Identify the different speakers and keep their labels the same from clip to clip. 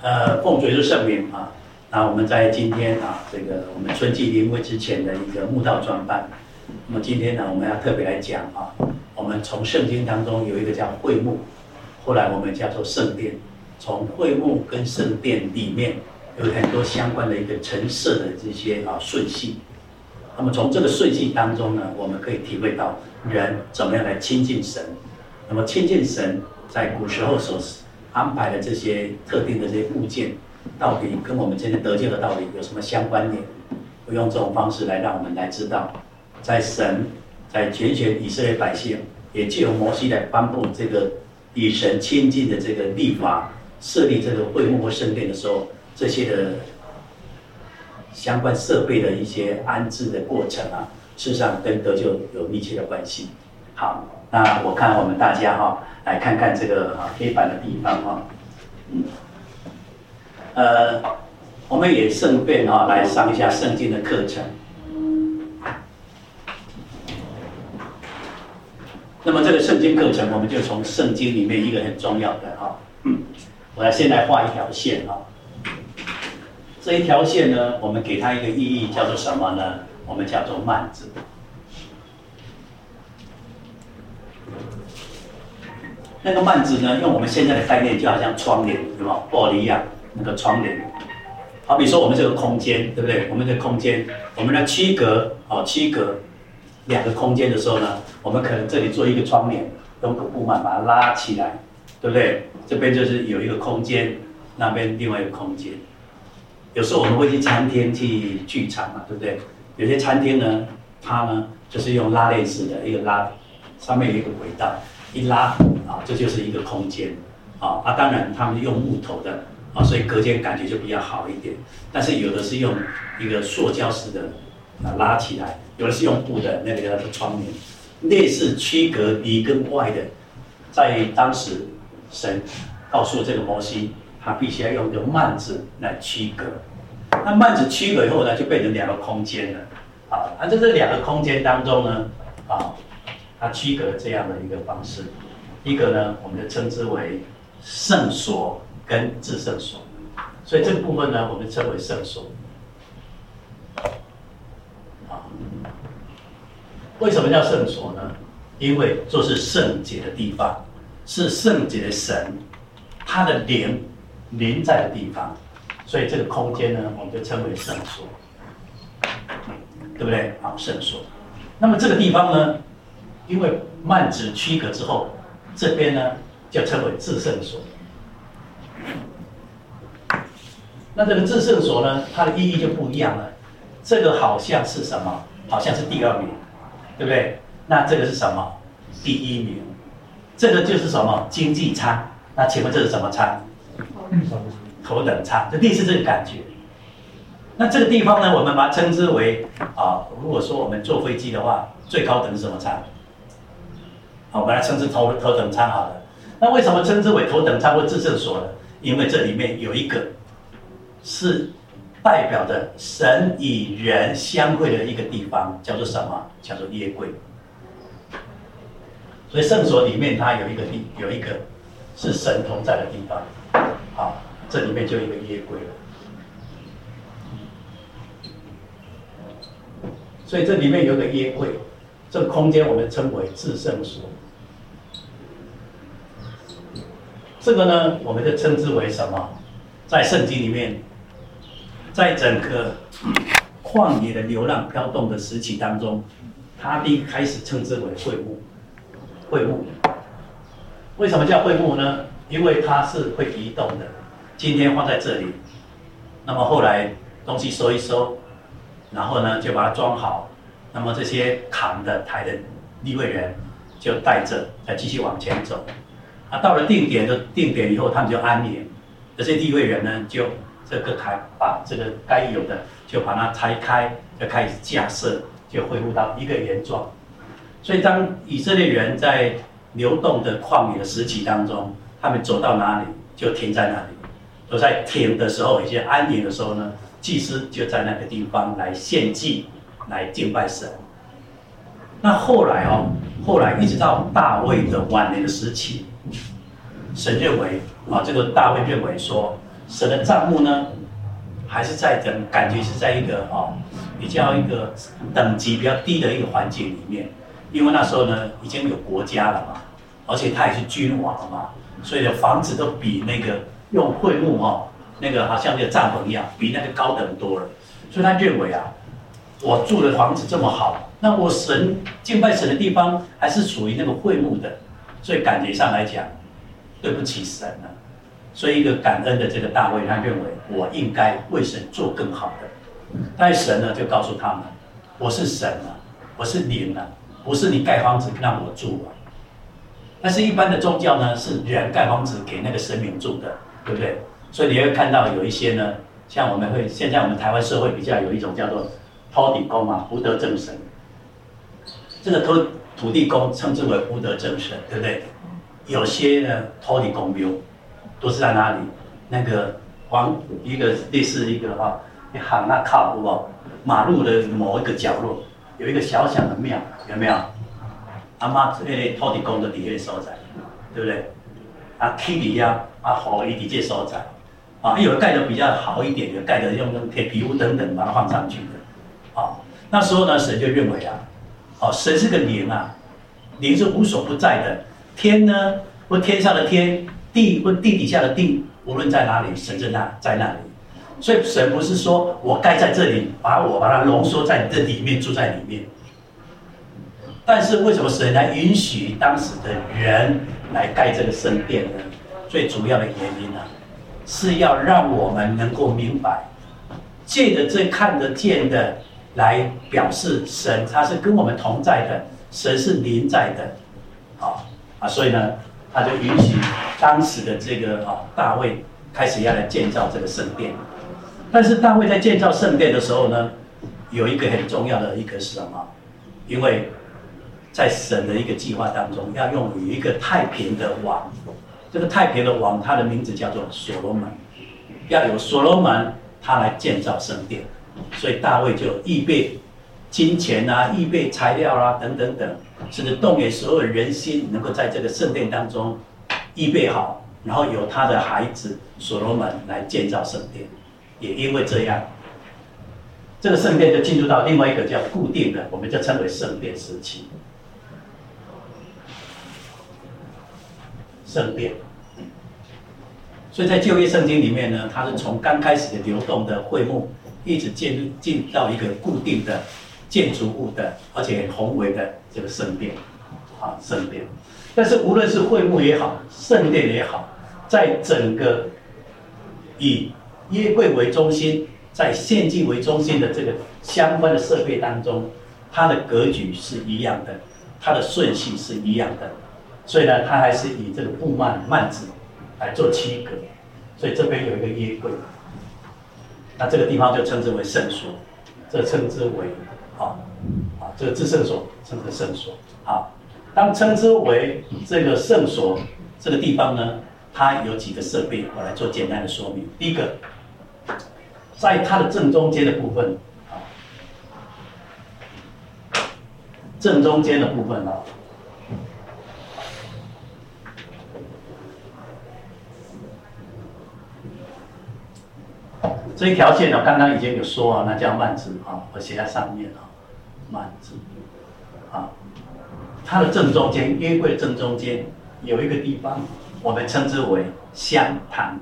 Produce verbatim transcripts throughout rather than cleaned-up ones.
Speaker 1: 呃，奉主耶稣圣名啊，那我们在今天啊，这个我们春季临会之前的一个慕道专班，那么今天呢，我们要特别来讲啊，我们从圣经当中有一个叫会幕，后来我们叫做圣殿，从会幕跟圣殿里面有很多相关的一个陈设的这些啊顺序。那么从这个顺序当中呢，我们可以体会到人怎么样来亲近神。那么亲近神，在古时候所安排的这些特定的这些物件，到底跟我们今天得救的道理有什么相关联？我用这种方式来让我们来知道，在神在拣选以色列百姓，也借由摩西来颁布这个与神亲近的这个律法，设立这个会幕或圣殿的时候，这些的相关设备的一些安置的过程啊，事实上跟得救有密切的关系。好，那我看我们大家哈、哦，来看看这个啊黑板的地方哈、哦，嗯，呃，我们也顺便啊来上一下圣经的课程。那么这个圣经课程，我们就从圣经里面一个很重要的哈、哦，嗯，我来先来画一条线哈、哦。这一条线呢，我们给它一个意义叫做什么呢？我们叫做幔子。那个幔子呢，用我们现在的概念，就好像窗帘，有没有玻璃一样？那个窗帘，好比说我们这个空间，对不对？我们的空间，我们来区隔，哦，区隔两个空间的时候呢，我们可能这里做一个窗帘，用个布幔把它拉起来，对不对？这边就是有一个空间，那边另外一个空间。有时候我们会去餐厅、去剧场嘛，对不对？有些餐厅呢，它呢就是用拉链式的一个拉，上面有一个轨道，一拉啊，这就是一个空间啊。啊，当然他们用木头的啊，所以隔间感觉就比较好一点。但是有的是用一个塑胶式的啊拉起来，有的是用布的，那个叫做窗帘，类似区隔里跟外的。在当时，神告诉这个摩西，他必须要用一个幔子来区隔。那幔子区隔以后呢，就变成两个空间了。啊，那在这两个空间当中呢，啊，它区隔这样的一个方式。一个呢，我们就称之为圣所跟至圣所。所以这个部分呢，我们称为圣所。啊，为什么叫圣所呢？因为这是圣洁的地方，是圣洁的神，他的灵临在的地方，所以这个空间呢，我们就称为圣所，对不对？好，圣所。那么这个地方呢，因为幔子区隔之后，这边呢就称为至圣所。那这个至圣所呢，它的意义就不一样了。这个好像是什么？好像是第二名，对不对？那这个是什么？第一名。这个就是什么？经济舱。那请问这是什么舱？头等舱，就类似这个感觉。那这个地方呢，我们把它称之为啊，如果说我们坐飞机的话，最高等是什么舱？好，我们来称之头头等舱好了。那为什么称之为头等舱或至圣所呢？因为这里面有一个是代表着神与人相会的一个地方，叫做什么？叫做约柜。所以圣所里面它有一个地，有一个是神同在的地方。好，这里面就有一个约柜了。所以这里面有个约柜，这个空间我们称为至圣所。这个呢，我们就称之为什么？在圣经里面，在整个旷野的流浪飘动的时期当中，它一开始称之为会幕。会幕，为什么叫会幕呢？因为它是会移动的。今天放在这里，那么后来东西收一收，然后呢就把它装好。那么这些扛的、抬的利未人就带着，再继续往前走。啊，到了定点的定点以后，他们就安营。这些利未人呢，就这个开把这个该有的就把它拆开，就开始架设，就恢复到一个原状。所以当以色列人在流动的旷野的时期当中，他们走到哪里就停在哪里。都在停的时候，一些安营的时候呢，祭司就在那个地方来献祭，来敬拜神。那后来哦，后来一直到大卫的晚年的时期，神认为啊，这个大卫认为说， 神的帐幕呢，还是在等感觉是在一个哦比较一个等级比较低的一个环境里面，因为那时候呢已经有国家了嘛，而且他也是君王了嘛，所以的房子都比那个用桧木哦那个好像那个帐篷一样，比那个高等多了，所以他认为啊，我住的房子这么好，那我神敬拜神的地方还是属于那个桧木的，所以感觉上来讲，对不起神了。所以一个感恩的这个大卫，他认为我应该为神做更好的。但是神呢就告诉他们，我是神啊，我是灵啊，不是你盖房子让我住啊。但是一般的宗教呢，是人盖房子给那个神明住的，对不对？所以你会看到有一些呢，像我们会现在我们台湾社会比较有一种叫做土地公啊，福德正神。这个土土地公称之为福德正神，对不对？有些呢土地公庙都是在哪里？那个黄一个类似一个哈，你喊那靠，有没有？马路的某一个角落有一个小小的庙，有没有？阿妈那个土地公的底下所在，对不对？啊，起底呀，啊，火伊底这所在，啊，有的盖的比较好一点，有的盖的用那种铁皮屋等等把它放上去的，啊，那时候呢，神就认为啊，哦，神是个灵啊，灵是无所不在的，天呢，或天上的天。地或地底下的地，无论在哪里，神在那在那里。所以神不是说我盖在这里，把我把它浓缩在这里面，住在里面。但是为什么神来允许当时的人来盖这个圣殿呢？最主要的原因呢、啊，是要让我们能够明白，借着这看得见的来表示神他是跟我们同在的，神是临在的，啊啊，所以呢。他就允许当时的这个啊大卫开始要来建造这个圣殿，但是大卫在建造圣殿的时候呢，有一个很重要的一个是什么？因为在神的一个计划当中，要用有一个太平的王，这个太平的王他的名字叫做所罗门，要有所罗门他来建造圣殿，所以大卫就预备金钱啊，预备材料啊，等等等。甚至动员所有人心，能够在这个圣殿当中预备好，然后由他的孩子所罗门来建造圣殿。也因为这样，这个圣殿就进入到另外一个叫固定的，我们就称为圣殿时期。圣殿，所以在旧约圣经里面呢，它是从刚开始的流动的会幕，一直进入进到一个固定的建筑物的，而且很宏伟的这个圣殿，啊，圣殿。但是无论是会幕也好，圣殿也好，在整个以约柜为中心，在献祭为中心的这个相关的设备当中，它的格局是一样的，它的顺序是一样的，所以呢，它还是以这个布幔幔子来做区隔。所以这边有一个约柜，那这个地方就称之为圣所，这称之为啊啊这个至圣所，称之圣所。好，当称之为这个圣所这个地方呢，它有几个设备，我来做简单的说明。第一个，在它的正中间的部分，啊，正中间的部分啊。这一条线呢，刚刚已经有说啊，那叫幔子啊，我写在上面啊，幔子啊，它的正中间，约柜正中间有一个地方，我们称之为香坛。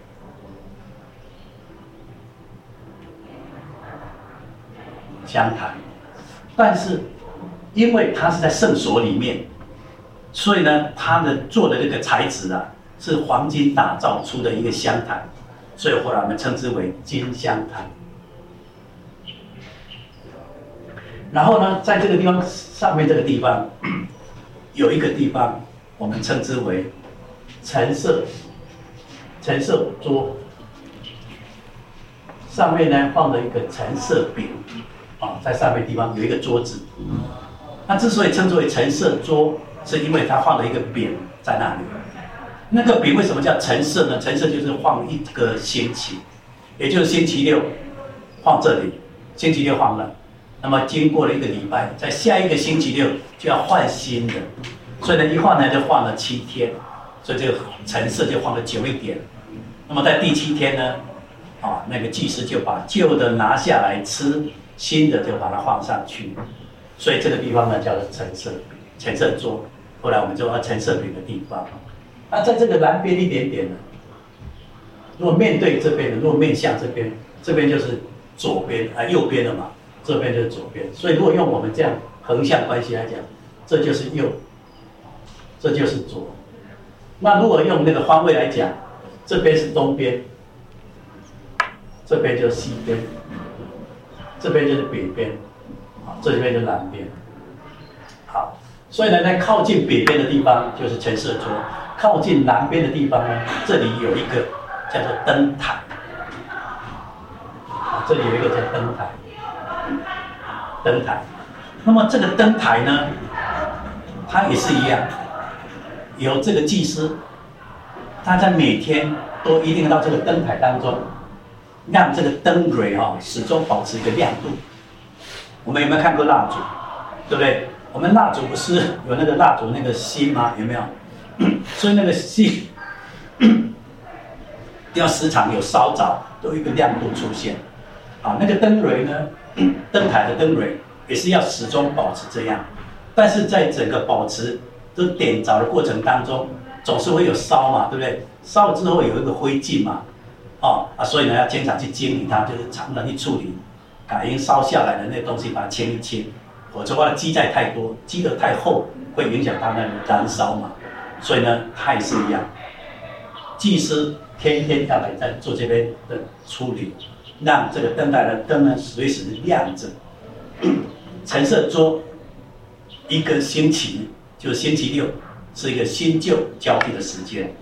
Speaker 1: 香坛，但是因为它是在圣所里面，所以呢，它的做的这个材质啊，是黄金打造出的一个香坛。所以后来我们称之为金香坛。然后呢，在这个地方上面这个地方，有一个地方我们称之为陈设陈设桌，上面呢放了一个陈设饼，啊，在上面地方有一个桌子。那之所以称之为陈设桌，是因为它放了一个饼在那里。那个饼为什么叫陈设呢？陈设就是放一个星期，也就是星期六放这里，星期六放了，那么经过了一个礼拜，在下一个星期六就要换新的，所以呢一换呢就换了七天，所以这个陈设就放的久一点。 那么在第七天呢，啊，那个祭司就把旧的拿下来吃，新的就把它放上去。所以这个地方呢叫做陈设陈设桌，后来我们就说陈设饼的地方。那在这个南边一点点呢，如果面对这边的，如果面向这边，这边就是左边啊，右边的嘛，这边就是左边。所以如果用我们这样横向关系来讲，这就是右，这就是左。那如果用那个方位来讲，这边是东边，这边就是西边，这边就是北边，好，这边就是南边。好，所以呢，在靠近北边的地方就是陈设桌，靠近南边的地方呢，这里有一个叫做灯台，啊，这里有一个叫灯台，灯台。那么这个灯台呢，它也是一样，有这个祭司，他在每天都一定到这个灯台当中，让这个灯蕊啊始终保持一个亮度。我们有没有看过蜡烛？对不对？我们蜡烛不是有那个蜡烛那个芯吗？有没有？所以那个芯要时常有烧着，都有一个亮度出现。啊，那个灯蕊呢，灯台的灯蕊也是要始终保持这样。但是在整个保持都点着的过程当中，总是会有烧嘛，对不对？烧了之后有一个灰烬嘛，哦啊，所以呢要经常去清理它，就是常常去处理，把已经烧下来的那东西把它清一清，否则的话积载太多，积得太厚，会影响它的燃烧嘛。所以呢，它也是一样，祭司天天要来在做这边的处理，让这个灯台的灯呢随时亮着。陈设桌一个星期，就是星期六，是一个新旧交替的时间。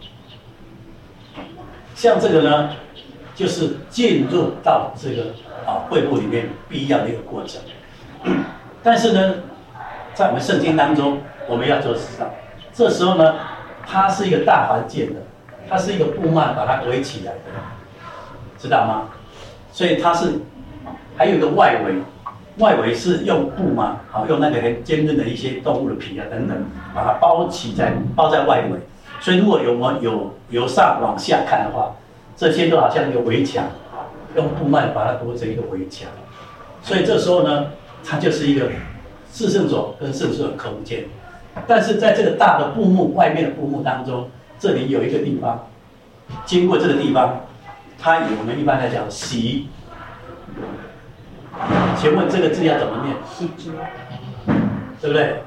Speaker 1: 像这个呢，就是进入到这个啊会幕里面必要的一个过程。但是呢，在我们圣经当中，我们要做知道，这时候呢，它是一个大环境的，它是一个布幔把它围起来的，知道吗？所以它是还有一个外围。外围是用布嘛，好，用那个很坚韧的一些动物的皮啊等等，把它包起在包在外围。所以如果有我们有由上往下看的话，这些都好像一个围墙，用布幔把它裹成一个围墙。所以这时候呢，它就是一个至圣所跟圣所的空间。但是在这个大的布幕外面的布幕当中，这里有一个地方，经过这个地方，它我们一般来讲洗。请问这个字要怎么念？洗桌，对不对？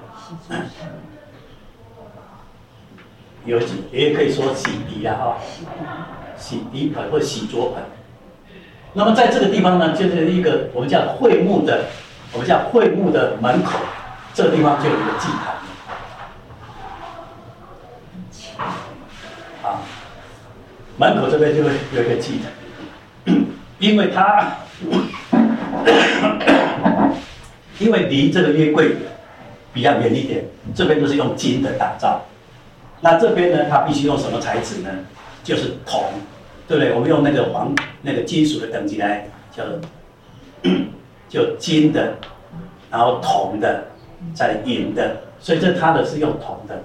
Speaker 1: 有也可以说洗涤啊，哈，洗涤盆或洗桌盆。那么在这个地方呢，就是一个我们叫会幕的，我们叫会幕的门口，这个地方就有一个祭坛。啊，门口这边就会有一个祭坛，因为它。因为离这个约柜比较远一点，这边都是用金的打造。那这边呢，它必须用什么材质呢？就是铜，对不对？我们用那个黄那个金属的等级来叫就金的，然后铜的，再银的，所以这它的是用铜的。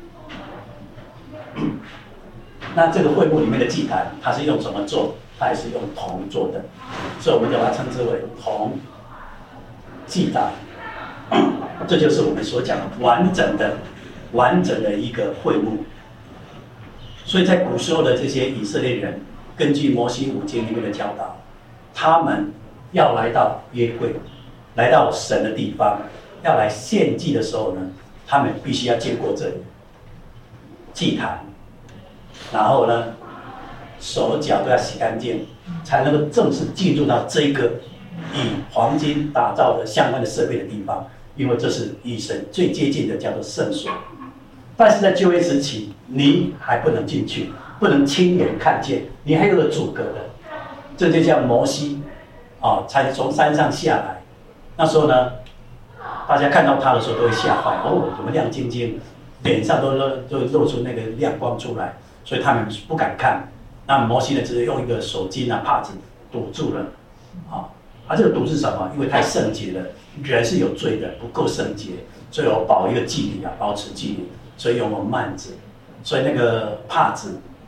Speaker 1: 那这个会幕里面的祭坛，它是用什么做？它也是用铜做的，所以我们就把它称之为铜祭坛。这就是我们所讲的完整的、完整的一个会幕。所以在古时候的这些以色列人，根据摩西五经里面的教导，他们要来到约柜，来到神的地方，要来献祭的时候呢，他们必须要经过这里祭坛，然后呢，手脚都要洗干净，才能够正式进入到这个以黄金打造的相关的设备的地方，因为这是与神最接近的，叫做圣所。但是在旧约时期，你还不能进去，不能亲眼看见，你还有个阻隔的，这就叫摩西啊，才从山上下来。那时候呢，大家看到他的时候都会吓坏，哦，怎么亮晶晶，脸上都露都露出那个亮光出来，所以他们不敢看。那摩西呢，只是用一个手巾啊、帕子堵住了，啊，啊，这个堵是什么？因为太圣洁了，人是有罪的，不够圣洁，所以我保一个纪律啊，保持纪律，所以用了幔子，所以那个帕子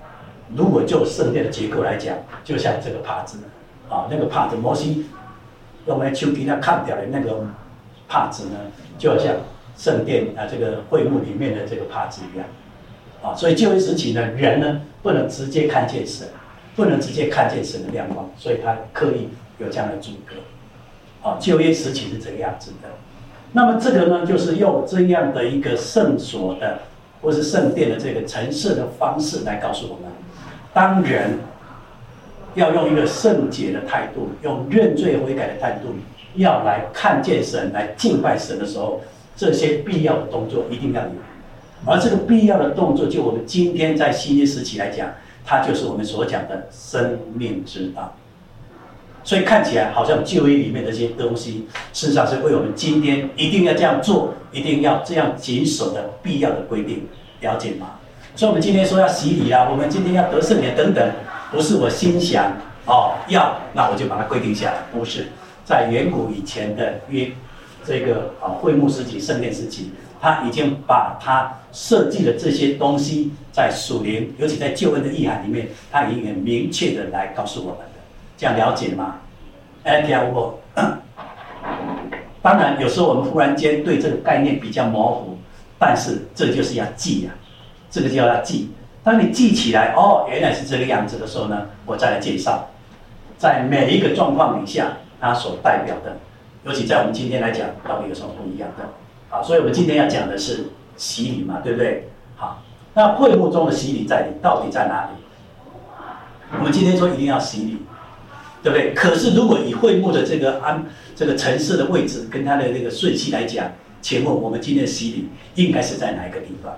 Speaker 1: 如果就圣殿的结构来讲，就像这个帕子，啊，那个帕子，摩西用来手机那看掉的那个帕子呢，就好像圣殿啊这个会幕里面的这个帕子一样，啊，所以旧约时期呢，人呢不能直接看见神，不能直接看见神的亮光，所以他刻意有这样的阻隔，啊，旧约时期是这个样子的。那么这个呢，就是用这样的一个圣所的或是圣殿的这个陈设的方式来告诉我们，当人要用一个圣洁的态度，用认罪悔改的态度，要来看见神、来敬拜神的时候，这些必要的动作一定要有。而这个必要的动作，就我们今天在新约时期来讲，它就是我们所讲的生命之道。所以看起来好像旧约里面的这些东西，事实上是为我们今天一定要这样做，一定要这样谨守的必要的规定，了解吗？所以我们今天说要洗礼啊，我们今天要得圣灵等等，不是我心想哦要，那我就把它规定下来，不是。在远古以前的约这个啊会幕时期、圣殿时期，他已经把他设计的这些东西，在属灵，尤其在救恩的意涵里面，他已经很明确的来告诉我们的，这样了解吗？哎，听我。当然，有时候我们忽然间对这个概念比较模糊，但是这就是要记啊，这个就要记。当你记起来，哦，原来是这个样子的时候呢，我再来介绍，在每一个状况底下，它所代表的，尤其在我们今天来讲，到底有什么不一样的？好，所以我们今天要讲的是洗礼嘛，对不对？好，那会幕中的洗礼在到底在哪里？我们今天说一定要洗礼，对不对？可是如果以会幕的这个安这个陈设的位置跟它的那个顺序来讲，请问我们今天的洗礼应该是在哪一个地方？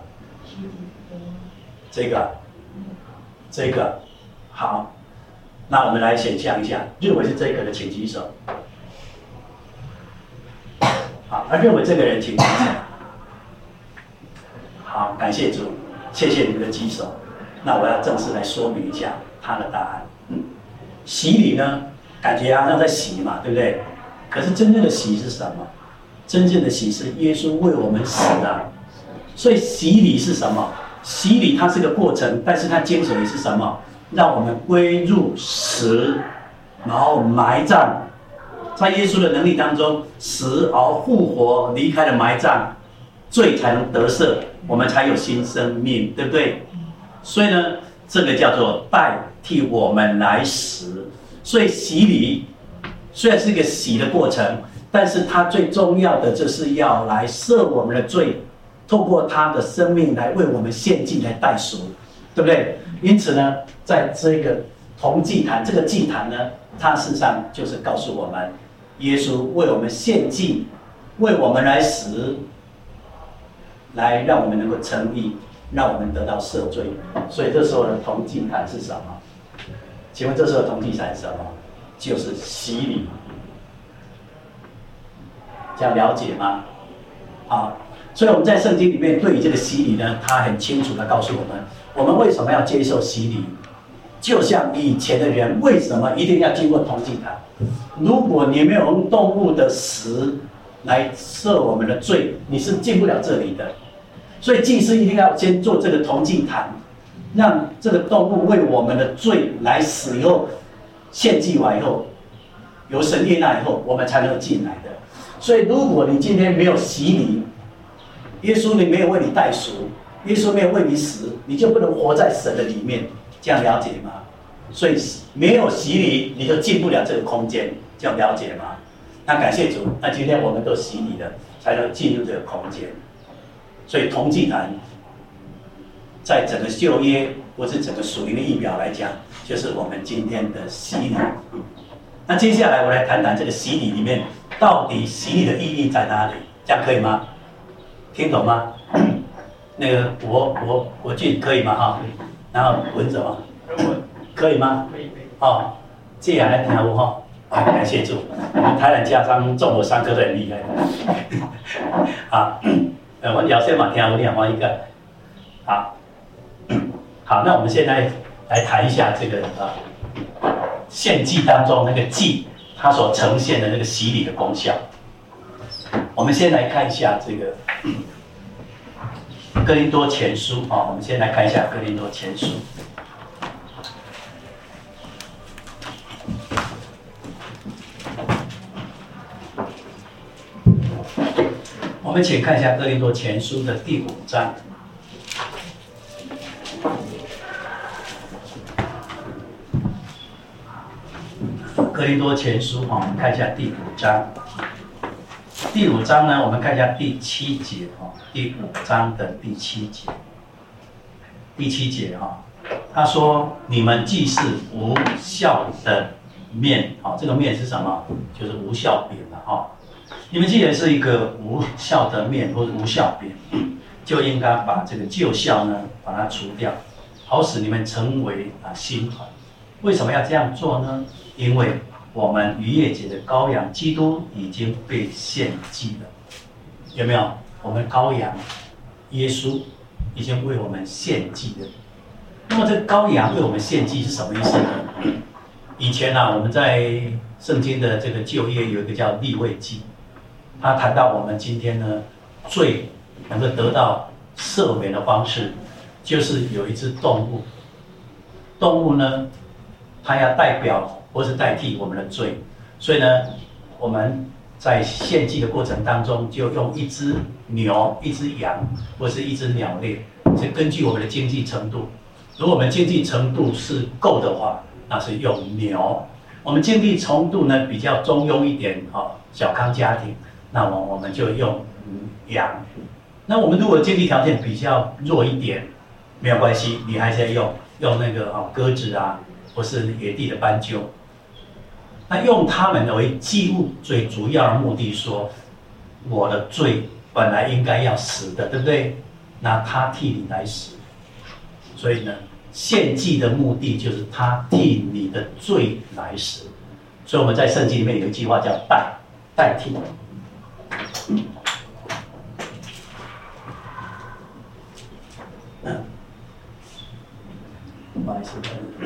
Speaker 1: 这个，这个，好，那我们来想象一下，认为是这个的请举手。好，那认为这个人请举手。好，感谢主，谢谢你们的举手。那我要正式来说明一下他的答案。嗯，洗礼呢，感觉好像在洗嘛，对不对？可是真正的洗是什么？真正的洗是耶稣为我们死的。所以洗礼是什么？洗礼它是个过程，但是它精髓是什么？让我们归入死，然后埋葬，在耶稣的能力当中，死而复活，离开了埋葬，罪才能得赦，我们才有新生命，对不对？所以呢，这个叫做代替我们来死。所以洗礼虽然是一个洗的过程，但是它最重要的就是要来赦我们的罪，透过他的生命来为我们献祭，来代赎，对不对？因此呢，在这个同祭坛，这个祭坛呢，它事实上就是告诉我们，耶稣为我们献祭，为我们来死，来让我们能够称义，让我们得到赦罪。所以这时候的同祭坛是什么？请问这时候的同祭坛是什么？就是洗礼。这样了解吗？好。所以我们在圣经里面对于这个洗礼呢，他很清楚地告诉我们，我们为什么要接受洗礼？就像以前的人为什么一定要经过同祭坛？如果你没有用动物的死来赦我们的罪，你是进不了这里的。所以祭司一定要先做这个同祭坛，让这个动物为我们的罪来死以后，献祭完以后，由神悦纳以后，我们才能进来的。所以如果你今天没有洗礼，耶稣你没有为你代赎，耶稣没有为你死，你就不能活在神的里面，这样了解吗？所以没有洗礼，你就进不了这个空间，这样了解吗？那感谢主，那今天我们都洗礼了，才能进入这个空间。所以同祭坛，在整个旧约或是整个属灵的仪表来讲，就是我们今天的洗礼。那接下来我来谈谈这个洗礼里面，到底洗礼的意义在哪里？这样可以吗？听懂吗？那个国国国俊可以吗？哈，然后文什么？可以吗？可以可以。哦，接下来听我哈，好，感谢主，我们台南家商中我上课都很厉害的。好，呃，我聊先嘛，听我两方一个。好，好，那我们现在来谈一下这个啊，献祭当中那个祭，它所呈现的那个洗礼的功效。我们先来看一下这个哥林多前书啊，我们先来看一下哥林多前书。 我们请看一下哥林多前书的第五章。哥林多前书哈，我们看一下第五章。第五章呢，我们看一下第七节哈，第五章的第七节。第七节哈，他说：“你们既是无酵的面，好，这个面是什么？就是无酵饼了哈。你们既然是一个无酵的面或者无酵饼，就应该把这个旧酵呢，把它除掉，好使你们成为啊新团。为什么要这样做呢？因为我们逾越节的羔羊基督已经被献祭了，有没有？我们羔羊耶稣已经为我们献祭了。那么这个羔羊为我们献祭是什么意思呢？以前啊，我们在圣经的这个旧约有一个叫利未记，他谈到我们今天呢罪能够得到赦免的方式，就是有一只动物，动物呢，它要代表或是代替我们的罪，所以呢，我们在献祭的过程当中，就用一只牛、一只羊或是一只鸟类，是根据我们的经济程度。如果我们经济程度是够的话，那是用牛；我们经济程度呢比较中庸一点，哈，小康家庭，那么我们就用羊。那我们如果经济条件比较弱一点，没有关系，你还是要用用那个啊鸽子啊，或是野地的斑鸠。那用它们为祭物，最主要的目的说，我的罪本来应该要死的，对不对？那他替你来死，所以呢，献祭的目的就是他替你的罪来死。所以我们在圣经里面有一句话叫代代替。嗯，不好意思。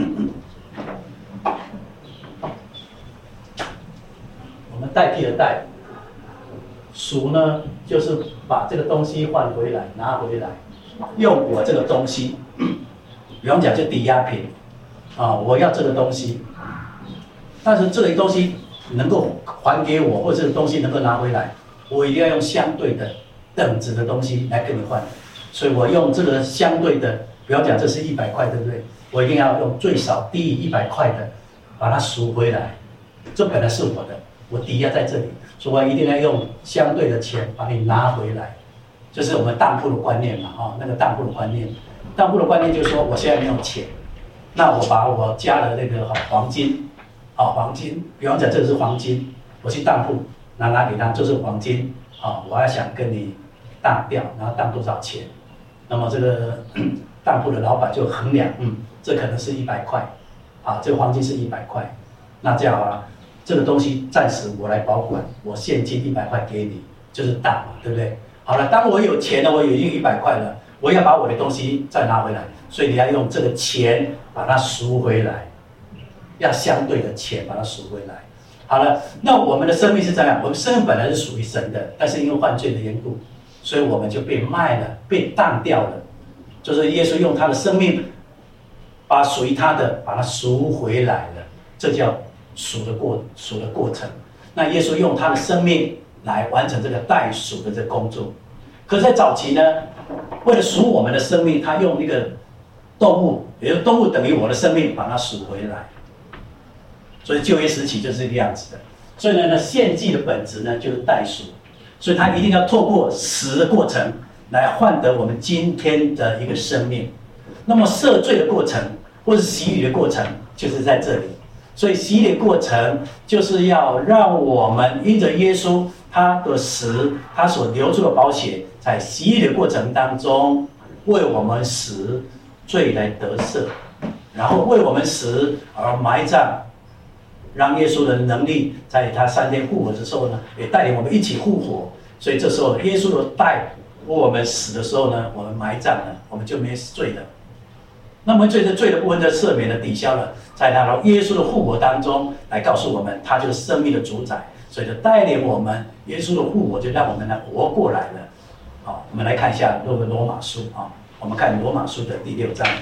Speaker 1: 我们代替的代，赎呢，就是把这个东西换回来，拿回来，用我这个东西，比方讲就抵押品，啊，我要这个东西，但是这个东西能够还给我，或者这个东西能够拿回来，我一定要用相对的等值的东西来跟你换，所以我用这个相对的，比方讲这是一百块，对不对？我一定要用最少低于一百块的，把它赎回来，这本来是我的。我抵押在这里，所以我一定要用相对的钱把你拿回来，这是我们当铺的观念嘛，哈，那个当铺的观念，当铺的观念就是说，我现在没有钱，那我把我家的那个黄金，啊，黄金，比方讲这个是黄金，我去当铺拿拿给他，这是黄金，啊，我还想跟你当掉，然后当多少钱？那么这个当铺的老板就衡量，嗯，这可能是一百块，啊，这个黄金是一百块，那这样啊。这个东西暂时我来保管，我现金一百块给你，就是当嘛，对不对？好了，当我有钱了，我有一百块了，我要把我的东西再拿回来，所以你要用这个钱把它赎回来，要相对的钱把它赎回来。好了，那我们的生命是这样，我们生命本来是属于神的，但是因为犯罪的缘故，所以我们就被卖了，被当掉了。就是耶稣用他的生命把属于他的把它赎回来了，这叫赎的过赎的过程。那耶稣用他的生命来完成这个代赎的这个工作。可是在早期呢，为了赎我们的生命，他用那个动物，也就是动物等于我的生命，把它赎回来。所以旧约时期就是这个样子的。所以呢，献祭的本质呢就是代赎，所以他一定要透过死的过程来换得我们今天的一个生命。那么赦罪的过程或是洗礼的过程就是在这里。所以洗礼过程就是要让我们因着耶稣他的死，他所流出的宝血，在洗礼的过程当中为我们死，罪来得赦，然后为我们死而埋葬，让耶稣的能力在他三天复活的时候呢，也带领我们一起复活。所以这时候耶稣的带为我们死的时候呢，我们埋葬了，我们就没罪了。那么罪的罪的部分就赦免了、抵消了，在他的耶稣的复活当中来告诉我们，他就是生命的主宰，所以就带领我们耶稣的复活，就让我们来活过来了。好，我们来看一下罗罗马书啊，我们看罗马书的第六章。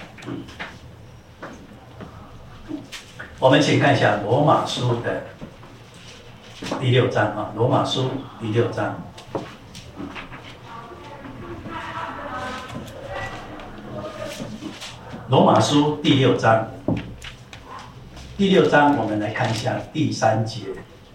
Speaker 1: 我们请看一下罗马书的第六章啊，罗马书第六章。 罗马书第六章，第六章我们来看一下第三节。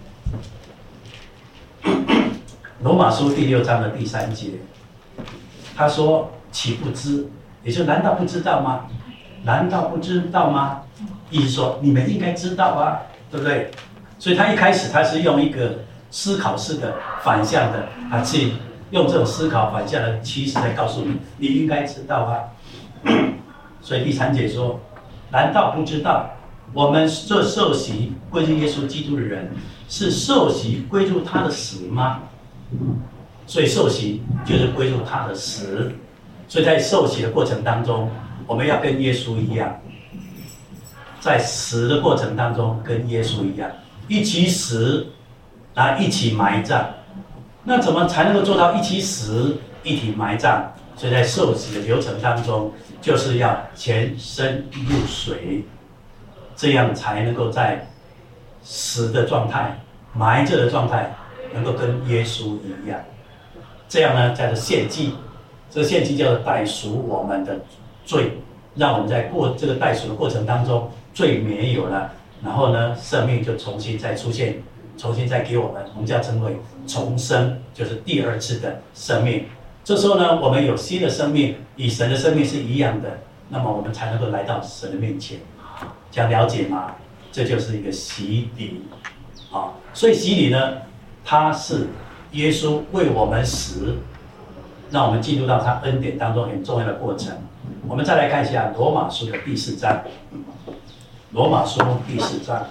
Speaker 1: 罗马书第六章的第三节，他说：“岂不知？也就难道不知道吗？难道不知道吗？”意思说你们应该知道啊，对不对？所以他一开始他是用一个思考式的反向的，啊，去用这种思考反向的趋势来告诉你，你应该知道啊。所以第三节说：“难道不知道？我们这受洗归入耶稣基督的人，是受洗归入他的死吗？”所以受洗就是归入他的死。所以在受洗的过程当中，我们要跟耶稣一样，在死的过程当中跟耶稣一样，一起死，然后一起埋葬。那怎么才能够做到一起死、一起埋葬？所以在受洗的流程当中，就是要全身入水，这样才能够在死的状态、埋着的状态，能够跟耶稣一样。这样呢，叫做献祭。这个献祭叫做代赎我们的罪，让我们在过这个代赎的过程当中，罪没有了，然后呢，生命就重新再出现，重新再给我们，我们叫称为重生，就是第二次的生命。这时候呢，我们有新的生命，与神的生命是一样的，那么我们才能够来到神的面前。这样了解吗？这就是一个洗礼，啊，所以洗礼呢，它是耶稣为我们死，让我们进入到他恩典当中很重要的过程。我们再来看一下罗马书的第四章，罗马书第四章，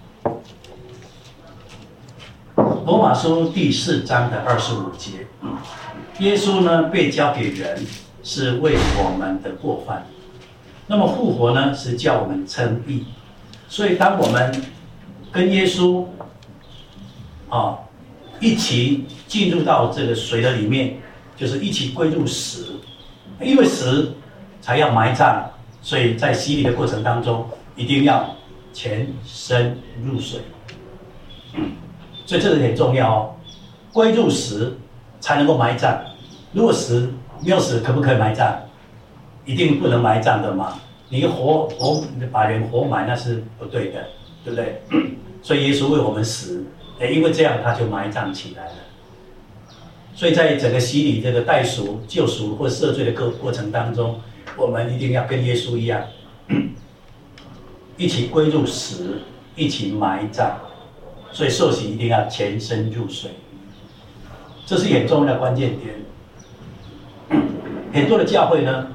Speaker 1: 罗马书第四章的二十五节，耶稣呢被交给人，是为我们的过犯；那么复活呢，是叫我们称义。所以当我们跟耶稣啊一起进入到这个水的里面，就是一起归入死，因为死才要埋葬，所以在洗礼的过程当中，一定要全身入水。所以这个很重要哦，归入死才能够埋葬。如果死没有死，可不可以埋葬？一定不能埋葬的嘛。你活活把人活埋，那是不对的，对不对？所以耶稣为我们死，因为这样他就埋葬起来了。所以在整个洗礼这个代赎、救赎或赦罪的过过程当中，我们一定要跟耶稣一样，一起归入死，一起埋葬。所以受洗一定要全身入水，这是很重要的关键点。很多的教会呢，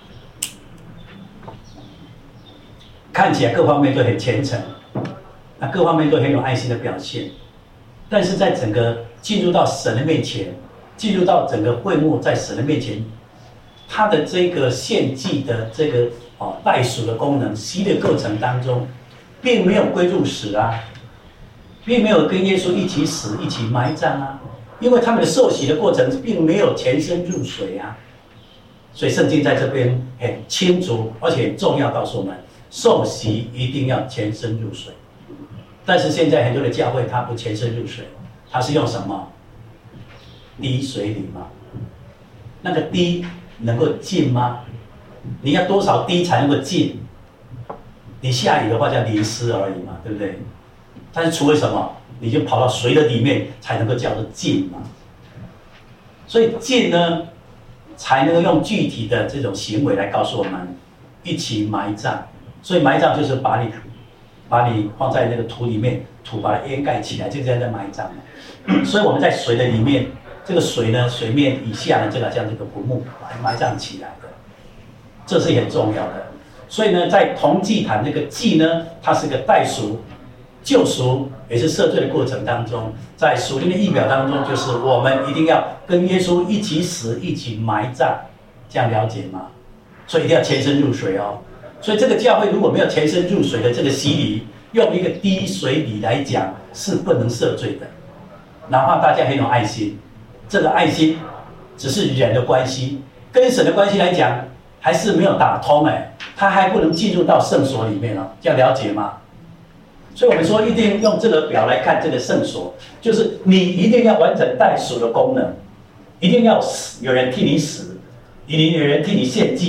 Speaker 1: 看起来各方面都很虔诚，那各方面都很有爱心的表现，但是在整个进入到神的面前，进入到整个会幕在神的面前，他的这个献祭的这个哦代赎的功能、洗礼的过程当中，并没有归入死啊，并没有跟耶稣一起死、一起埋葬啊，因为他们的受洗的过程并没有全身入水啊。所以圣经在这边很清楚，而且很重要，告诉我们，受洗一定要全身入水。但是现在很多的教会，它不全身入水，它是用什么？滴水礼嘛。那个滴能够浸吗？你要多少滴才能够浸？你下雨的话叫淋湿而已嘛，对不对？但是除了什么，你就跑到水的里面才能够叫做浸嘛。所以浸呢，才能够用具体的这种行为来告诉我们，一起埋葬。所以埋葬就是把你把你放在那个土里面，土把它掩盖起来，就这样在埋葬。所以我们在水的里面，这个水呢，水面以下呢，就好像这个浮木把它埋葬起来的，这是很重要的。所以呢，在同祭坛这个祭呢，它是个代赎、救赎，也是赦罪的过程当中，在属灵的预表当中，就是我们一定要跟耶稣一起死，一起埋葬，这样了解吗？所以一定要全身入水哦。所以这个教会如果没有全身入水的这个洗礼，用一个滴水礼来讲，是不能赦罪的。哪怕大家很有爱心，这个爱心只是人的关系，跟神的关系来讲，还是没有打通哎，他还不能进入到圣所里面哦，这样了解吗？所以我们说一定用这个表来看这个圣所，就是你一定要完成代赎的功能，一定要死，有人替你死，一定有人替你献祭，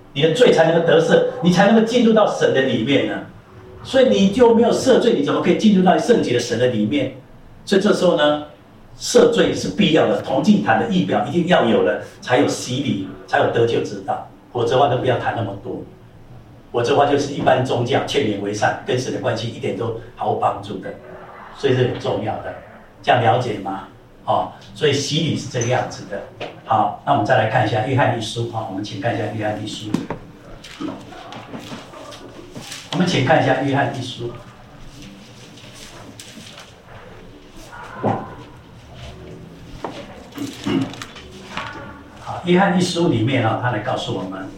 Speaker 1: 你的罪才能够得赦，你才能够进入到神的里面呢。所以你就没有赦罪，你怎么可以进入到圣洁的神的里面？所以这时候呢，赦罪是必要的，同祭坛的仪表一定要有了，才有洗礼，才有得救之道。否则的话都不要谈那么多，否则的话就是一般宗教劝勉为善，跟神的关系一点都毫无帮助的。所以这很重要的，这样了解吗？哦，所以洗礼是这个样子的。好，那我们再来看一下约翰一书哈，我们请看一下约翰一书。我们请看一下约翰一书。好，约翰一书里面啊，他来告诉我们，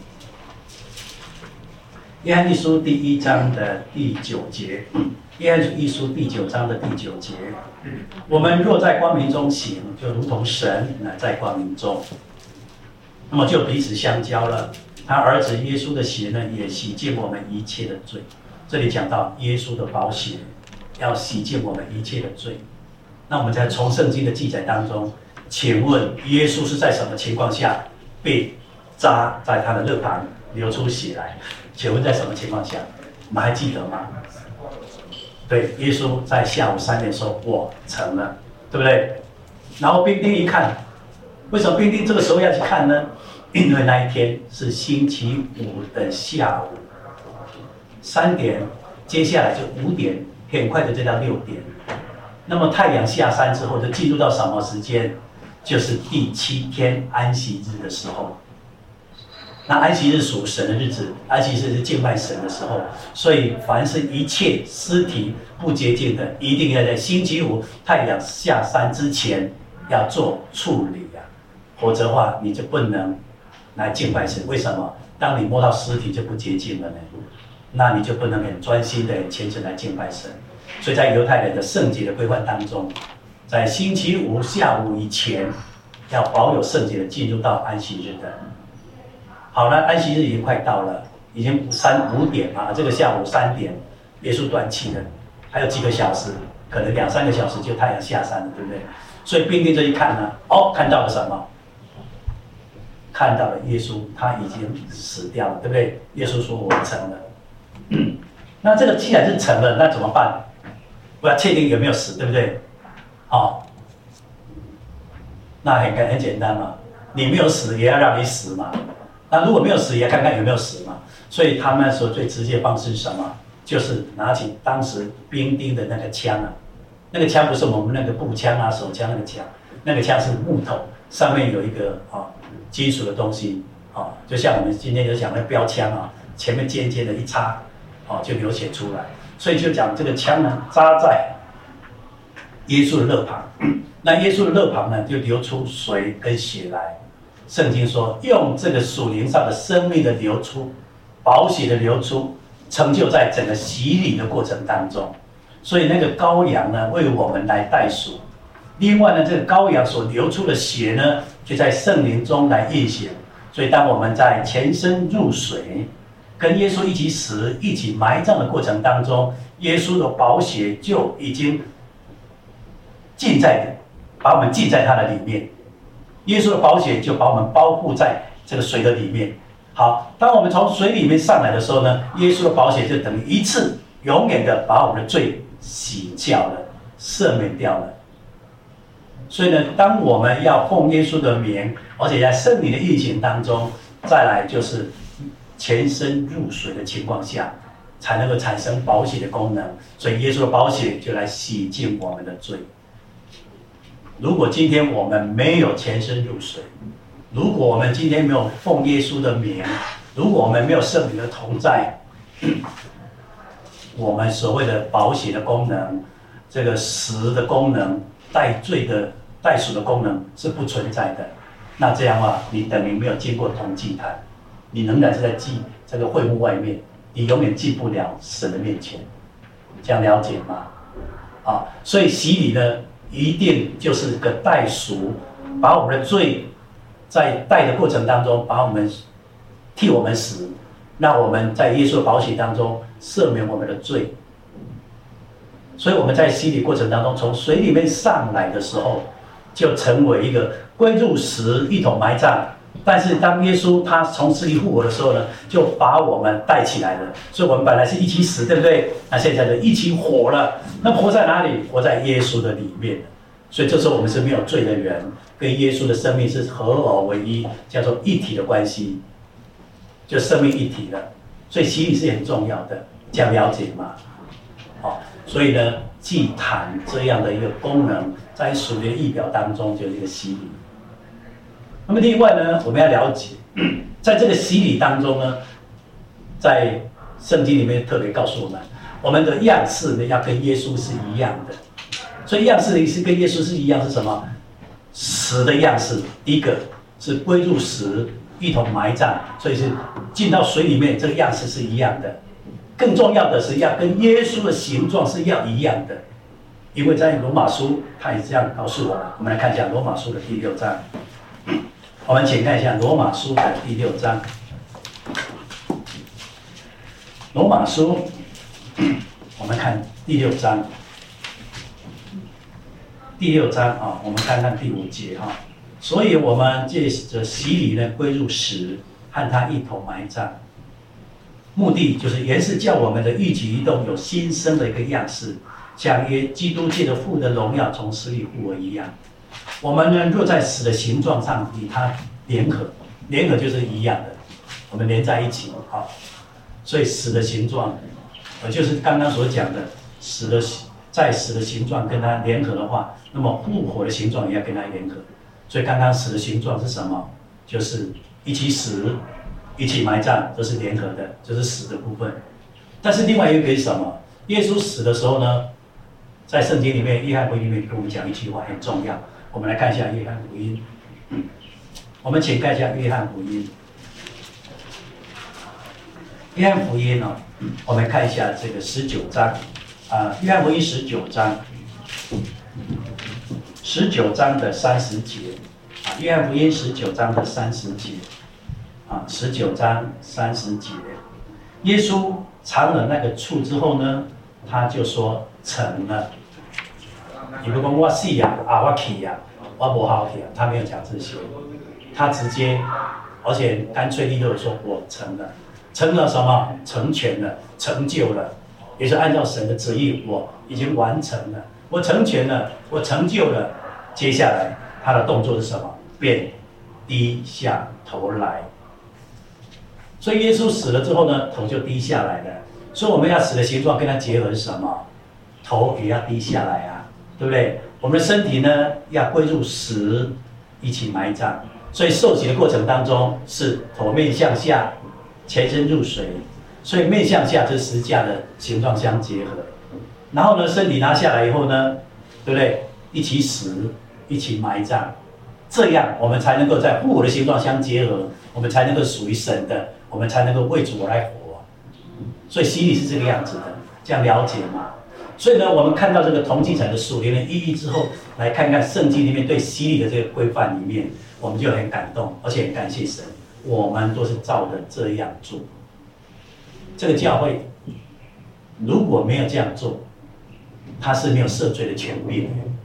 Speaker 1: 约翰一书第一章的第九节，约翰一书第九章的第九节，我们若在光明中行，就如同神乃在光明中，那么就彼此相交了。他儿子耶稣的血呢，也洗净我们一切的罪。这里讲到耶稣的宝血要洗净我们一切的罪。那我们在从圣经的记载当中，请问耶稣是在什么情况下被扎在他的肋旁流出血来？请问在什么情况下？我们还记得吗？对，耶稣在下午三点说：“我成了，对不对？”然后兵丁一看，为什么兵丁这个时候要去看呢？因为那一天是星期五的下午三点，接下来就五点，很快的就到六点。那么太阳下山之后，就进入到什么时间？就是第七天安息日的时候。那安息日属神的日子，安息日是敬拜神的时候，所以凡是一切尸体不洁净的，一定要在星期五太阳下山之前要做处理啊，否则的话你就不能来敬拜神。为什么？当你摸到尸体就不洁净了呢？那你就不能很专心的、虔诚来敬拜神。所以在犹太人的圣洁的规范当中，在星期五下午以前，要保有圣洁的进入到安息日的。好了，安息日已经快到了，已经三五点嘛，这个下午三点，耶稣断气了，还有几个小时，可能两三个小时就太阳下山了，对不对？所以兵丁这一看呢，哦，看到了什么？看到了耶稣，他已经死掉了，对不对？耶稣说：“我成了。嗯”那这个既然是成了，那怎么办？我要确定有没有死，对不对？哦，那很很简单嘛，你没有死也要让你死嘛。那如果没有死，也要看看有没有死嘛。所以他们那时候最直接的方式是什么？就是拿起当时兵丁的那个枪啊，那个枪不是我们那个步枪啊、手枪那个枪，那个枪是木头，上面有一个啊金属的东西啊，就像我们今天就讲的标枪啊，前面尖尖的一插，啊就流血出来。所以就讲这个枪呢扎在耶稣的肋旁，那耶稣的肋旁呢就流出水跟血来。圣经说，用这个属灵上的生命的流出，宝血的流出，成就在整个洗礼的过程当中。所以那个羔羊呢，为我们来代赎。另外呢，这个羔羊所流出的血呢，就在圣灵中来运行。所以当我们在全身入水，跟耶稣一起死、一起埋葬的过程当中，耶稣的宝血就已经浸在，把我们浸在他的里面。耶稣的宝血就把我们包覆在这个水的里面。好，当我们从水里面上来的时候呢，耶稣的宝血就等于一次永远的把我们的罪洗掉了、赦免掉了。所以呢，当我们要奉耶稣的名，而且在圣灵的运行当中，再来就是全身入水的情况下，才能够产生宝血的功能。所以耶稣的宝血就来洗净我们的罪。如果今天我们没有全身入水，如果我们今天没有奉耶稣的名，如果我们没有圣灵的同在，我们所谓的宝血的功能，这个死的功能、代罪的代赎的功能是不存在的。那这样的话，你等于没有经过同祭坛，你仍然是在祭这个会幕外面，你永远进不了神的面前。这样了解吗？啊，所以洗礼呢，一定就是个代赎，把我们的罪在代的过程当中，把我们替我们死，让我们在耶稣的宝血当中赦免我们的罪。所以我们在洗礼过程当中，从水里面上来的时候，就成为一个归入死，一同埋葬， 但是当耶稣他从死里复活的时候呢，就把我们带起来了。所以我们本来是一起死，对不对？那现在就一起活了。那活在哪里？活在耶稣的里面。所以这时候我们是没有罪的人，跟耶稣的生命是合而为一，叫做一体的关系，就生命一体了。所以洗礼是很重要的，这样了解吗？好，所以呢，祭坛这样的一个功能，在属灵仪表当中就是一个洗礼。那么另外呢，我们要了解，在这个洗礼当中呢，在圣经里面特别告诉我们，我们的样式呢要跟耶稣是一样的。所以样式是跟耶稣是一样，是什么？死的样式。第一个是归入死，一同埋葬，所以是进到水里面，这个样式是一样的。更重要的是要跟耶稣的形状是要一样的，因为在罗马书他也这样告诉我们。我们来看一下罗马书的第六章。我们请看一下罗马书的第六章。罗马书，我们看第六章。第六章啊，我们看看第五节哈。所以我们借着洗礼呢，归入死，和他一同埋葬。目的就是原是叫我们的一举一动有新生的一个样式，像耶基督借着父的荣耀从死里复活一样。我们呢，若在死的形状上与他联合，联合就是一样的，我们连在一起啊。所以死的形状，呃，就是刚刚所讲的死的。在死的形状跟它联合的话，那么复活的形状也要跟它联合。所以刚刚死的形状是什么？就是一起死，一起埋葬，这是联合的，这是死的部分。但是另外一个是什么？耶稣死的时候呢，在圣经里面，约翰福音里面跟我们讲一句话很重要。我们来看一下约翰福音，嗯、我们请看一下约翰福音。约翰福音哦，我们看一下这个十九章。啊，约翰福音十九章，十九章的三十节，啊，约翰福音十九章的三十节，啊，十九章三十节，耶稣尝了那个醋之后呢，他就说成了。你不讲我死呀，啊我去呀，我不好去啊，他没有讲这些，他直接，而且干脆利落的说，我成了，成了什么？成全了，成就了。也是按照神的旨意，我已经完成了，我成全了，我成就了。接下来他的动作是什么？便低下头来。所以耶稣死了之后呢，头就低下来了。所以我们要死的形状跟它结合是什么？头也要低下来啊，对不对？我们的身体呢要归入死，一起埋葬。所以受洗的过程当中是头面向下，全身入水。所以面向下，这十字架的形状相结合，然后呢，身体拿下来以后呢，对不对？一起死，一起埋葬，这样我们才能够在复活的形状相结合，我们才能够属于神的，我们才能够为主而来活。所以洗礼是这个样子的，这样了解吗？所以呢，我们看到这个同祭坛的属灵的意义之后，来看看圣经里面对洗礼的这个规范里面，我们就很感动，而且很感谢神，我们都是照着这样做。这个教会如果没有这样做，他是没有赦罪的权柄的。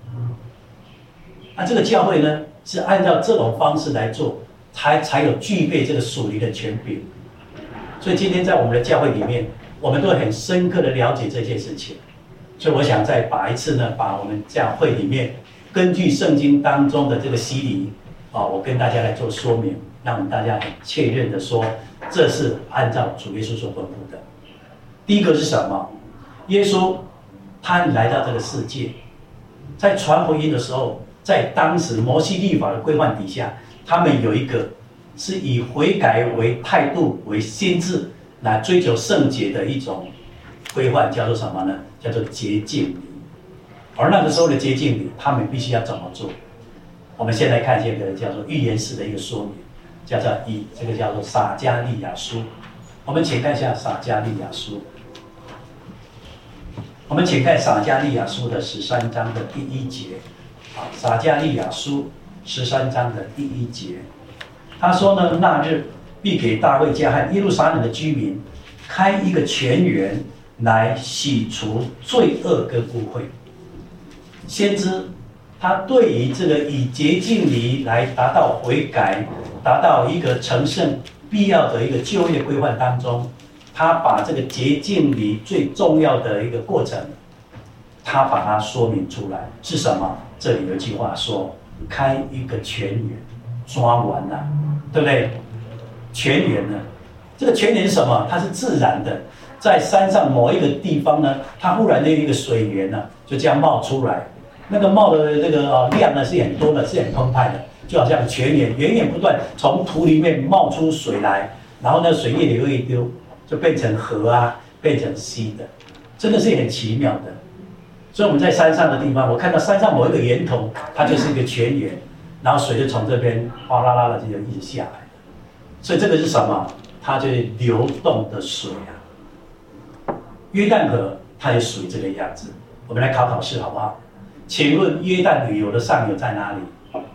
Speaker 1: 那这个教会呢，是按照这种方式来做，才才有具备这个属灵的权柄。所以今天在我们的教会里面，我们都很深刻的了解这件事情。所以我想再把一次呢，把我们教会里面根据圣经当中的这个洗礼，啊，我跟大家来做说明，让我们大家很确认的说，这是按照主耶稣所吩咐的。第一个是什么？耶稣他来到这个世界，在传福音的时候，在当时摩西律法的规范底下，他们有一个是以悔改为态度为心智来追求圣洁的一种规范，叫做什么呢？叫做洁净礼。而那个时候的洁净礼，他们必须要怎么做？我们先来看这个叫做预言式的一个说明，叫做以这个叫做撒迦利亚书。我们请看一下撒迦利亚书。我们请看撒迦利亚书的十三章的第一节。啊，撒迦利亚书十三章的第一节，他说呢，那日必给大卫家和耶路撒冷的居民开一个泉源，来洗除罪恶跟污秽。先知他他对于这个以洁净礼来达到悔改，达到一个成圣必要的一个就业规范当中，他把这个洁净礼最重要的一个过程，他把它说明出来是什么？这里有一句话说：“开一个泉源，抓完了，对不对？泉源呢？这个泉源是什么？它是自然的，在山上某一个地方呢，它忽然的一个水源呢，就这样冒出来。那个冒的这个量呢是很多的，是很澎湃的，就好像泉源源源不断从土里面冒出水来，然后呢水越流越丢，就变成河啊，变成溪的，真的是很奇妙的。所以我们在山上的地方，我看到山上某一个源头，它就是一个泉源，然后水就从这边哗啦啦的就一直下来。所以这个是什么？它就是流动的水啊。约旦河它也属于这个样子。我们来考考试好不好？请问约旦河的上游在哪里？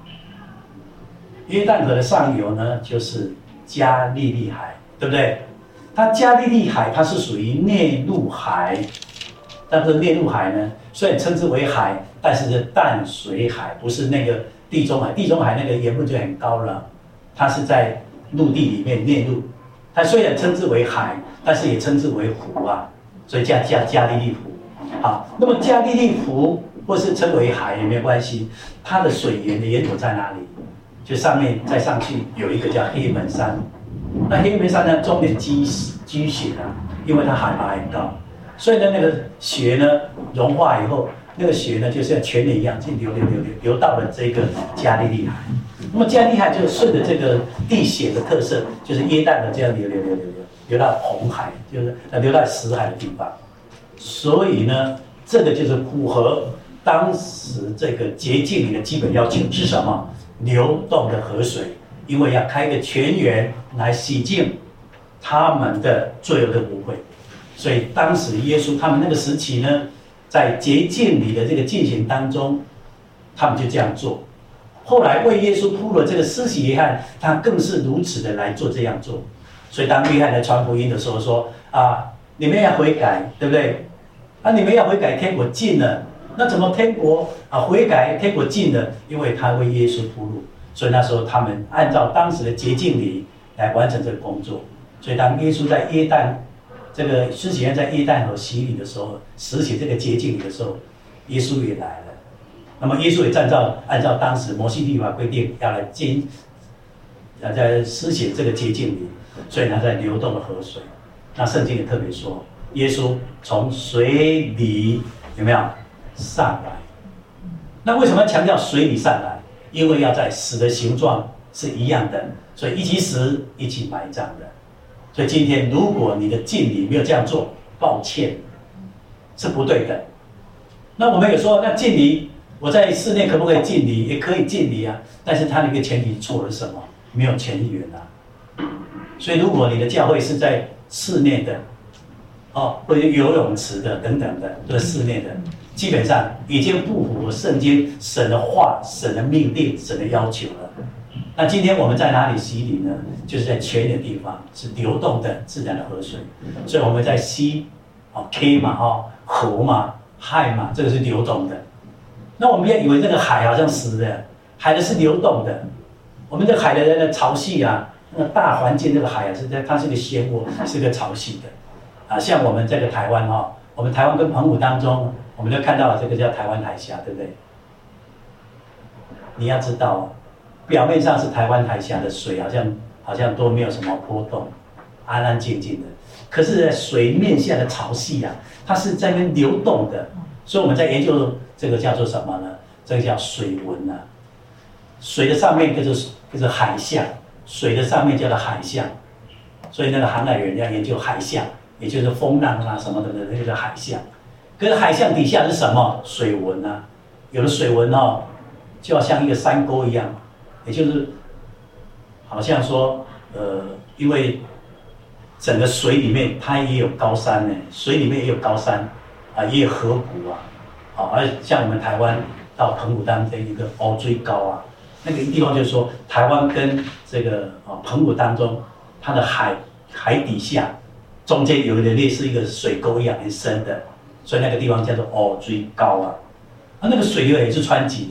Speaker 1: 约旦河的上游呢，就是加利利海，对不对？它加利利海它是属于内陆海，但是内陆海呢，虽然称之为海，但是是淡水海，不是那个地中海。地中海那个盐分就很高了，它是在陆地里面内陆。它虽然称之为海，但是也称之为湖啊，所以叫加加利利湖。好，那么加利利湖或是称为海也没有关系，它的水源的源头在哪里？就上面再上去有一个叫黑门山，那黑门山呢终年积积雪啊，因为它海拔很高，所以呢那个雪呢融化以后，那个雪呢就像泉源一样，就流流流流流到了这个加利利海。那么加利利海就顺着这个地形的特色，就是约旦的这样流流流流流流到红海，就是呃流到死海的地方。所以呢，这个就是符合当时这个洁净礼的基本要求是什么？流动的河水，因为要开一个泉源来洗净他们的罪恶的污秽。所以当时耶稣他们那个时期呢，在洁净礼的这个进行当中，他们就这样做。后来为耶稣铺了这个施洗约翰，他更是如此的来做这样做。所以当约翰来传福音的时候说啊，你们要悔改，对不对？啊，你们要悔改，天国近了。那怎么天国啊悔改，天国近了？因为他为耶稣铺路，所以那时候他们按照当时的洁净礼来完成这个工作。所以当耶稣在约旦这个施洗约翰在约旦河洗礼的时候，实行这个洁净礼的时候，耶稣也来了。那么耶稣也按照按照当时摩西律法规定要来经，要在施行这个洁净礼，所以他在流动的河水。那圣经也特别说，耶稣从水里有没有上来？那为什么要强调水里上来？因为要在死的形状是一样的，所以一起死，一起埋葬的。所以今天如果你的敬礼没有这样做，抱歉，是不对的。那我们有说，那敬礼，我在室内可不可以敬礼？也可以敬礼啊，但是它的一个前提错了是什么？没有泉源啊。所以如果你的教会是在室内的，哦，或者游泳池的等等的，都是室内的，基本上已经不符合圣经神的话、神的命令、神的要求了。那今天我们在哪里洗礼呢？就是在泉源的地方，是流动的自然的河水。所以我们在溪，哦 K 嘛，哦河嘛，海嘛，这个是流动的。那我们不要以为这个海好像死的，海的是流动的。我们这海的人的潮汐啊，那个大环境这个海啊，是在它是个漩涡，是个潮汐的。啊，像我们这个台湾哈、哦，我们台湾跟澎湖当中，我们就看到了这个叫台湾海峡，对不对？你要知道，表面上是台湾海峡的水，好像好像都没有什么波动，安安静静的。可是水面下的潮汐啊，它是在那边流动的。所以我们在研究这个叫做什么呢？这个叫水文啊。水的上面就是就是海象，水的上面叫做海象。所以那个航海员要研究海象。也就是风浪啊什么的，那个叫海象。可是海象底下是什么？水文啊。有的水文哦，就好像一个山沟一样，也就是好像说，呃，因为整个水里面它也有高山呢，水里面也有高山啊，也有河谷啊，啊，而像我们台湾到澎湖当中一个鳌水高啊，那个地方就是说，台湾跟这个啊澎湖当中，它的海海底下。中间有一点类似一个水沟一样很深的，所以那个地方叫做鳌水高啊。那那个水流也是湍急的，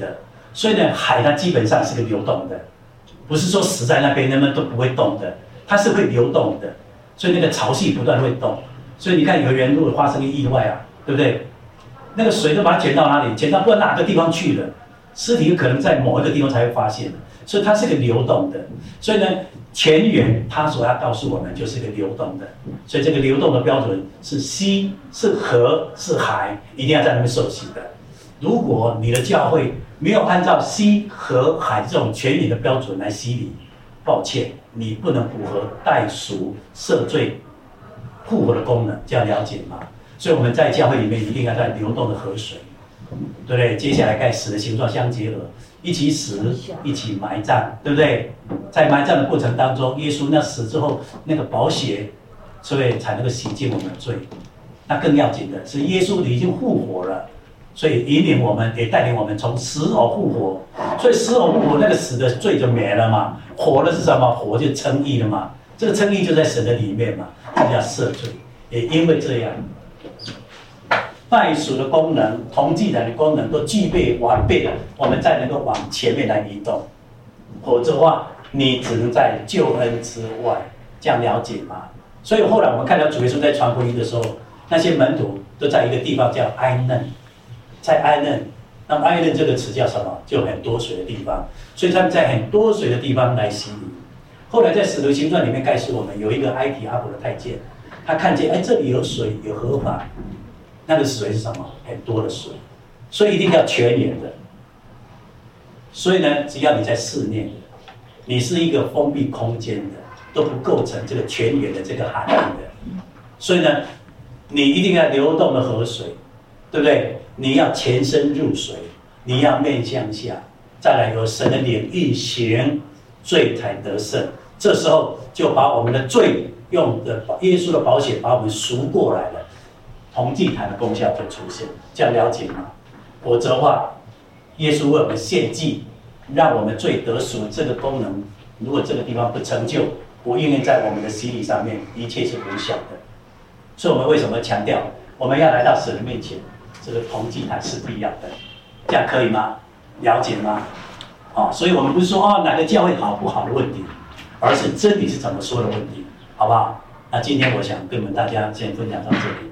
Speaker 1: 所以呢，海它基本上是个流动的，不是说死在那边，那么都不会动的，它是会流动的。所以那个潮汐不断会动。所以你看，有人如果发生意外啊，对不对？那个水都把它卷到哪里？卷到不知道哪个地方去了，尸体可能在某一个地方才会发现的。所以它是个流动的。所以呢，泉源它所要告诉我们就是个流动的。所以这个流动的标准是溪、是河、是海，一定要在那边受洗的。如果你的教会没有按照溪、河、海这种泉源的标准来洗礼，抱歉，你不能符合代赎、赦罪、复活的功能，这样了解吗？所以我们在教会里面一定要在流动的河水，对不对？接下来跟死的形状相结合，一起死，一起埋葬，对不对？在埋葬的过程当中，耶稣那死之后，那个宝血，所以才能够洗净我们的罪。那更要紧的是，耶稣已经复活了，所以引领我们，也带领我们从死而复活。所以死而复活，那个死的罪就没了嘛，活的是什么？活就称义了嘛。这个称义就在神的里面嘛，这叫赦罪。也因为这样，代赎的功能、同祭坛的功能都具备完备了，我们才能够往前面来移动。否则的话，你只能在救恩之外，这样了解吗？所以后来我们看到主耶稣在传福音的时候，那些门徒都在一个地方叫哀嫩，在哀嫩，那么哀嫩这个词叫什么？就很多水的地方，所以他们在很多水的地方来洗礼。后来在使徒行传里面告诉我们，有一个埃提阿伯的太监，他看见哎这里有水有河法，那个水是什么？很多的水，所以一定要泉源的。所以呢，只要你在室内的，你是一个封闭空间的，都不构成这个泉源的这个含义的。所以呢，你一定要流动的河水，对不对？你要全身入水，你要面向下，再来有神的脸运行，罪才得胜。这时候就把我们的罪用的耶稣的宝血把我们赎过来了，同祭坛的功效就出现，这样了解吗？否则的话，耶稣为我们献祭，让我们罪得赎这个功能，如果这个地方不成就，不应用在我们的洗礼上面，一切是无效的。所以我们为什么强调我们要来到神的面前？这个同祭坛是必要的，这样可以吗？了解吗？哦，所以我们不是说哦哪个教会好不好的问题，而是真理是怎么说的问题，好不好？那今天我想跟我们大家先分享到这里。